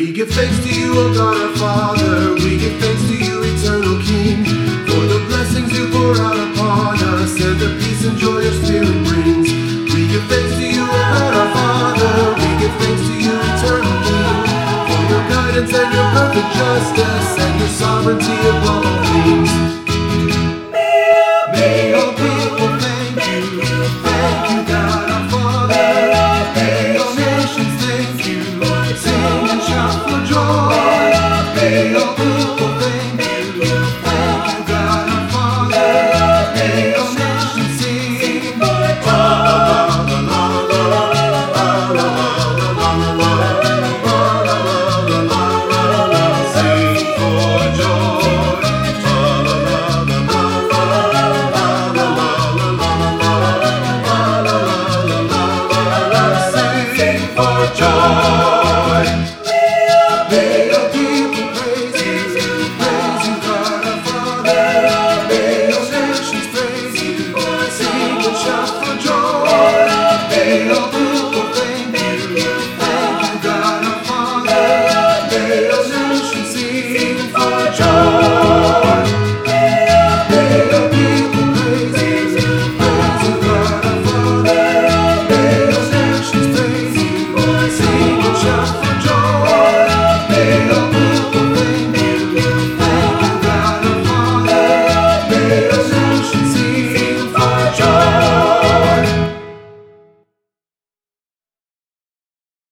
We give thanks to you, O God our Father. We give thanks to you, eternal King, for the blessings you pour out upon us and the peace and joy your Spirit brings. We give thanks to you, O God our Father. We give thanks to you, eternal King, for your guidance and your perfect justice and your sovereignty above all things. May all people thank you. Thank you, God our Father. May all nations thank you. Sing and shout for joy. May all